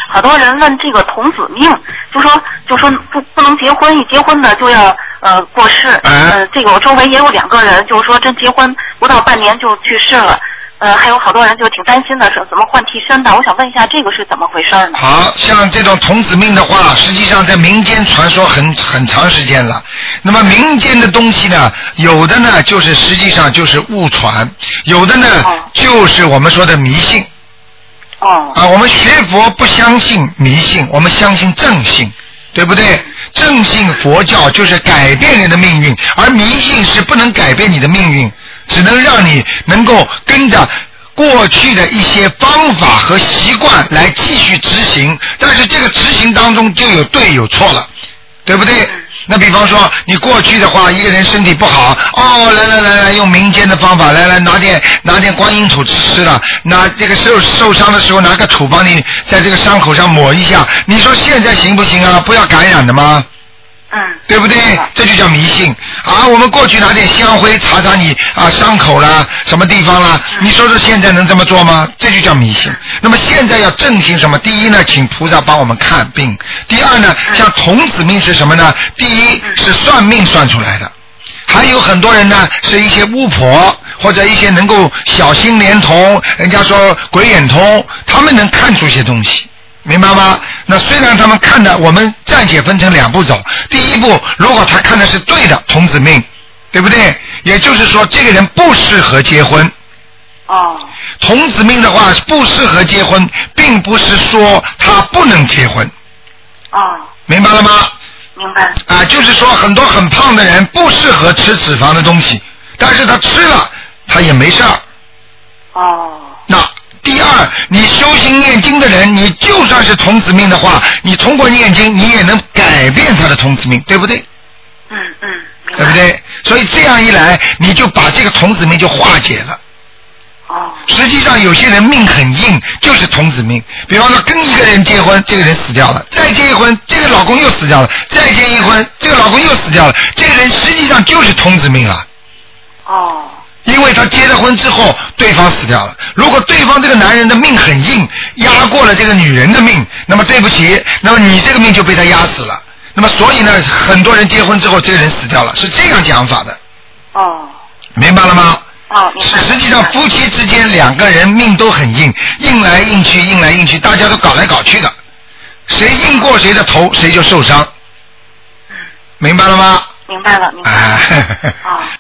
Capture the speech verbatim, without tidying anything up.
好多人问这个童子命，就说就说不不能结婚，一结婚呢就要呃过世。呃，这个我周围也有两个人，就是说真结婚不到半年就去世了。呃，还有好多人就挺担心的，说怎么换替身的？我想问一下，这个是怎么回事呢？ 好像这种童子命的话，实际上在民间传说很很长时间了。那么民间的东西呢，有的呢就是实际上就是误传，有的呢、哦、就是我们说的迷信。 哦。 啊，我们学佛不相信迷信，我们相信正信，对不对？正信佛教就是改变人的命运，而迷信是不能改变你的命运。只能让你能够跟着过去的一些方法和习惯来继续执行，但是这个执行当中就有对有错了，对不对？那比方说你过去的话，一个人身体不好，哦，来来来来，用民间的方法，来来拿点拿点观音土吃了，拿这个受受伤的时候拿个土帮你在这个伤口上抹一下，你说现在行不行啊？不要感染的吗？ 嗯， 对不对？这就叫迷信啊！我们过去拿点香灰擦擦你啊伤口啦，什么地方啦？你说说现在能这么做吗？这就叫迷信。那么现在要正行什么？第一呢，请菩萨帮我们看病；第二呢，像童子命是什么呢？第一是算命算出来的，还有很多人呢是一些巫婆或者一些能够小心连通，人家说鬼眼通，他们能看出一些东西。明白吗？那虽然他们看的，我们暂且分成两步走。第一步，如果他看的是对的童子命，对不对？也就是说，这个人不适合结婚。 哦。 童子命的话，不适合结婚，并不是说他不能结婚。 哦。 明白了吗？ 明白。 啊，就是说很多很胖的人不适合吃脂肪的东西，但是他吃了，他也没事儿。 哦。 那。第二，你修行念经的人，你就算是童子命的话，你通过念经，你也能改变他的童子命，对不对？ 嗯嗯， 对不对？所以这样一来，你就把这个童子命就化解了。 哦。 实际上，有些人命很硬，就是童子命。比方说，跟一个人结婚，这个人死掉了；再结一婚，这个老公又死掉了；再结一婚，这个老公又死掉了。这个人实际上就是童子命了。 哦。 因为他结了婚之后，对方死掉了。如果对方这个男人的命很硬，压过了这个女人的命，那么对不起，那么你这个命就被他压死了。那么所以呢，很多人结婚之后，这个人死掉了，是这样讲法的。 哦。 明白了吗？ 哦，明白。 实际上，夫妻之间两个人命都很硬，硬来硬去，硬来硬去，大家都搞来搞去的，谁硬过谁的头，谁就受伤。明白了吗？ 明白了，明白了。啊。